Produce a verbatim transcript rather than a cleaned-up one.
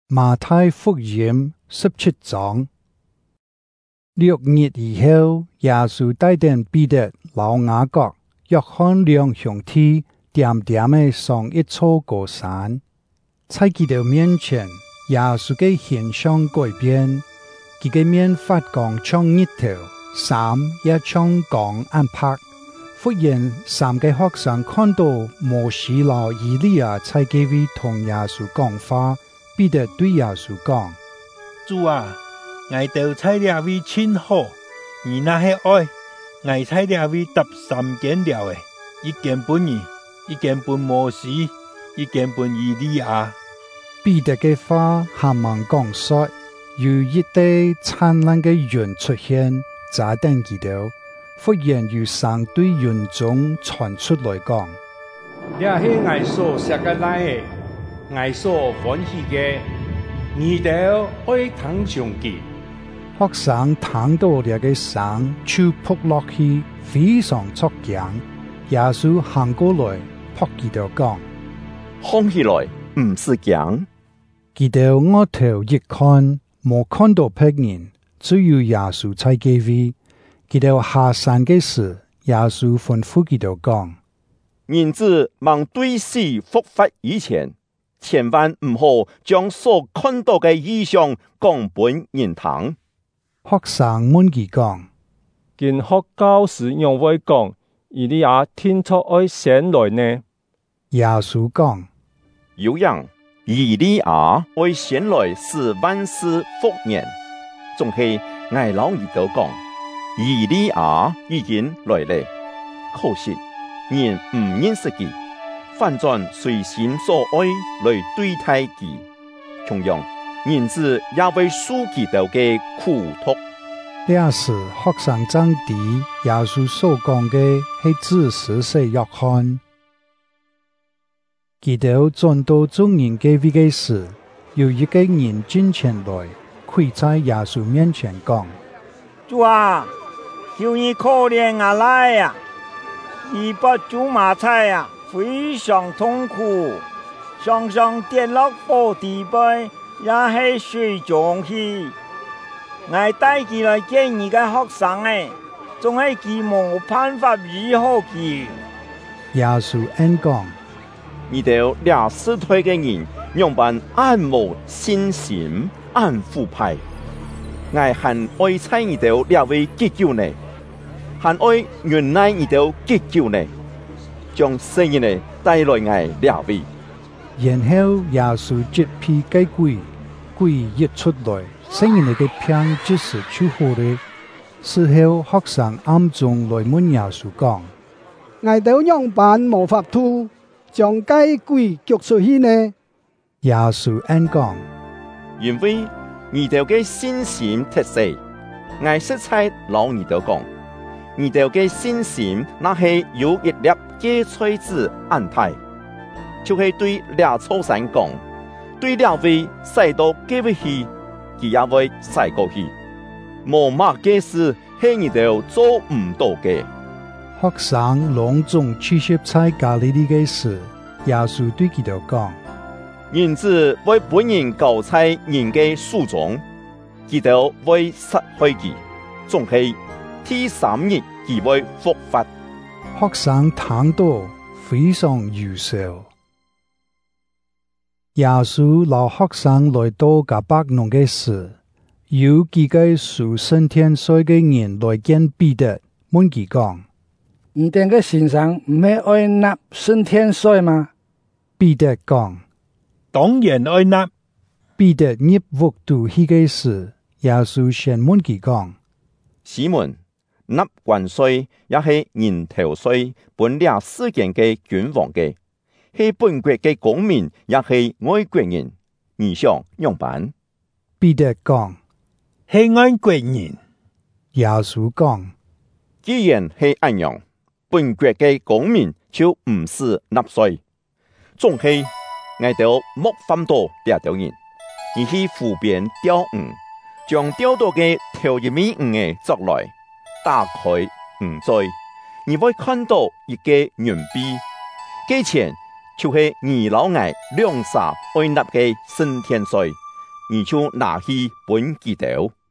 馬太福音十七章。六日以後，耶穌帶領彼得、雅各、約翰兩兄弟，點點地上一座高山。在佢哋面前，耶穌嘅形象改變，佢嘅面發光像日頭，衫也像光暗白。忽然，三個學生看到摩西和以利亞在嗰位同耶穌講話。彼得對耶穌講： 主啊，我到在這位親好，你那係愛，我在這位搭三件了誒，一件本你，一件本摩西，一件本以利亞。 彼得嘅話還未講說，有一堆燦爛嘅雲出現，炸彈佢哋。忽然有聲對雲中傳出來講： 這是我所寫嘅來嘅。我所歡喜嘅，你哋愛聽上去。 學生聽到這個聲，就撲落去，非常作驚。耶穌行過來，撲佢哋講： 看起來唔是驚。 佢哋我頭一看，冇看到別人，只有耶穌在嗰位。佢哋下山嘅時，耶穌吩咐佢哋講： 人子望對死復活以前，千萬唔好將所看到嘅異象講俾人聽。 學生問佢講： 經學教時用會講，以利亞天出愛先來呢？ 耶穌講： 有人以利亞愛先來使萬事復原，總係我老二都講，以利亞已經來了，可惜人唔認識佢。反轉隨心所愛來對待佢，同樣人子也會受佢哋嘅苦毒。 這時學生爭啲耶穌所講嘅係指施洗約翰。佢哋轉到眾人嘅位嘅時，有一個人進前來，跪在耶穌面前講： 主啊，求你可憐我來呀！你不煮馬菜呀！非常痛苦，常常跌落火地背，也是水中去。我帶佢來見你嘅學生誒，仲係佢冇辦法醫好佢。 耶穌恩講： 你哋倆失退嘅人，用辦暗無信心，暗腐敗。我還愛猜你哋倆位結救呢，還愛原來你哋結救呢。將聖人呢帶來我兩位， 然後耶穌接批該鬼，鬼一出來，聖人嘅病就是出好了。事後學生暗中來問耶穌講： 我哋樣辦無法度將該鬼捉出去呢？ 耶穌恩講： 因為你哋嘅信心特細，我實在老你哋講。你哋嘅信心，那係有一粒芥菜籽安排，就係對倆初生講，對兩位使到幾位去，佢也會使過去。無乜嘅事係你哋做唔到嘅。 學生隆重出席在加利利嘅事，耶穌對佢哋講： 人子為本人交在人嘅手中，佢哋會失去佢，總係。第三日佢會復活。 學生聽到非常憂愁。耶穌老學生來到迦百農嘅時，有幾個數升天水嘅人來見彼得，問佢講： 你哋嘅先生唔係愛納升天水嗎？ 彼得講： 當然愛納。 彼得入屋度去嘅時，耶穌先問佢講： 西門。納關稅也係人頭稅，本倆世間嘅君王嘅，係本國嘅公民，也係外國人。你想樣辦？ 彼得講： 係外國人。 耶穌講： 既然係咁樣，本國嘅公民就唔是納稅，總係我哋莫犯到呢條人，而去湖邊釣魚，將釣到嘅頭一米五嘅捉來。打開唔在，你會看到一個銀幣，價錢就係二老矮兩沙愛納嘅升天水， 你就拿去本基督。